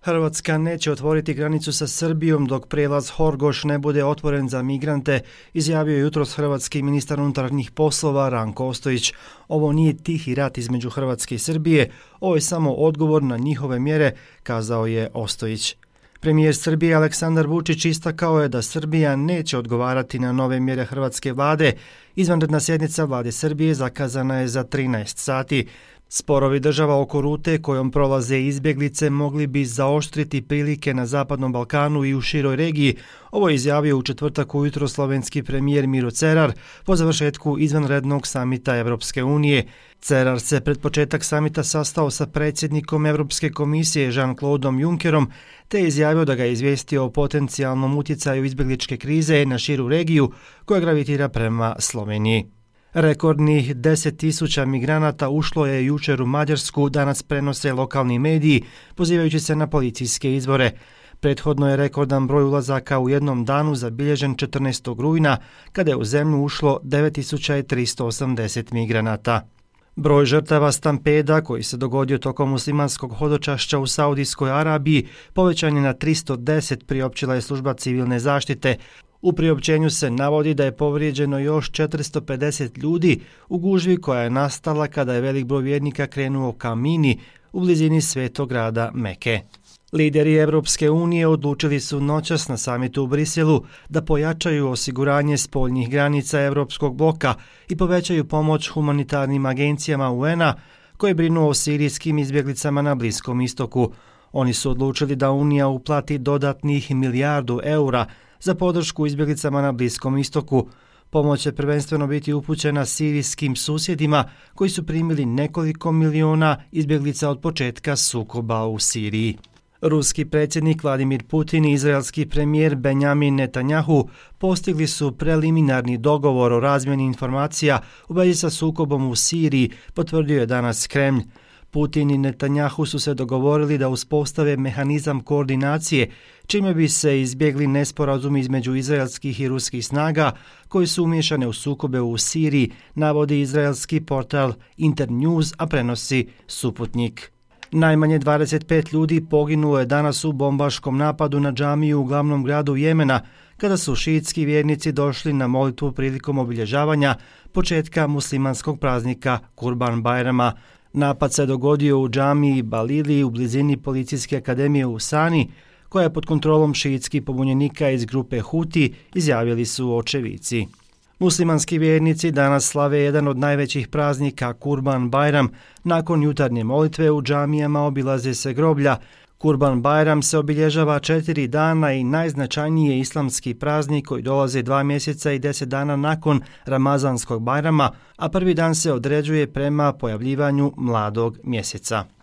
Hrvatska neće otvoriti granicu sa Srbijom dok prijelaz Horgoš ne bude otvoren za migrante, izjavio je jutros hrvatski ministar unutarnjih poslova Ranko Ostojić. Ovo nije tihi rat između Hrvatske i Srbije, ovo je samo odgovor na njihove mjere, kazao je Ostojić. Premijer Srbije Aleksandar Vučić istakao je da Srbija neće odgovarati na nove mjere hrvatske vlade. Izvanredna sjednica vlade Srbije zakazana je za 13 sati. Sporovi država oko rute kojom prolaze izbjeglice mogli bi zaoštriti prilike na Zapadnom Balkanu i u široj regiji. Ovo je izjavio u četvrtak ujutro slovenski premijer Miro Cerar po završetku izvanrednog samita Europske unije. Cerar se pred početak samita sastao sa predsjednikom Europske komisije Jean-Claudom Junckerom te je izjavio da ga je izvijestio o potencijalnom utjecaju izbjegličke krize na širu regiju koja gravitira prema Sloveniji. Rekordnih 10.000 migranata ušlo je jučer u Mađarsku, danas prenose lokalni mediji, pozivajući se na policijske izvore. Prethodno je rekordan broj ulazaka u jednom danu zabilježen 14. rujna, kada je u zemlju ušlo 9.380 migranata. Broj žrtava stampeda koji se dogodio tokom muslimanskog hodočašća u Saudijskoj Arabiji povećan je na 310, priopćila je služba civilne zaštite. U priopćenju se navodi da je povrijeđeno još 450 ljudi u gužvi koja je nastala kada je velik broj vjernika krenuo ka Mini u blizini svetog grada Meke. Lideri Europske unije odlučili su noćas na samitu u Briselu da pojačaju osiguranje spoljnih granica Europskog bloka i povećaju pomoć humanitarnim agencijama UN-a koje brinu o sirijskim izbjeglicama na Bliskom istoku. Oni su odlučili da Unija uplati dodatnih milijardu eura za podršku izbjeglicama na Bliskom istoku. Pomoć će prvenstveno biti upućena sirijskim susjedima koji su primili nekoliko miliona izbjeglica od početka sukoba u Siriji. Ruski predsjednik Vladimir Putin i izraelski premijer Benjamin Netanjahu postigli su preliminarni dogovor o razmjeni informacija u vezi sa sukobom u Siriji, potvrdio je danas Kremlj. Putin i Netanjahu su se dogovorili da uspostave mehanizam koordinacije, čime bi se izbjegli nesporazumi između izraelskih i ruskih snaga koji su umiješane u sukobe u Siriji, navodi izraelski portal Internews, a prenosi Suputnik. Najmanje 25 ljudi poginulo je danas u bombaškom napadu na džamiju u glavnom gradu Jemena, kada su šiitski vjernici došli na molitvu prilikom obilježavanja početka muslimanskog praznika Kurban Bajrama. Napad se dogodio u džamiji Balili u blizini policijske akademije u Sani, koja je pod kontrolom šiitskih pobunjenika iz grupe Huti, izjavili su očevici. Muslimanski vjernici danas slave jedan od najvećih praznika Kurban Bajram. Nakon jutarnje molitve u džamijama obilaze se groblja. Kurban Bajram se obilježava 4 dana i najznačajniji je islamski praznik koji dolaze 2 mjeseca i 10 dana nakon Ramazanskog Bajrama, a prvi dan se određuje prema pojavljivanju mladog mjeseca.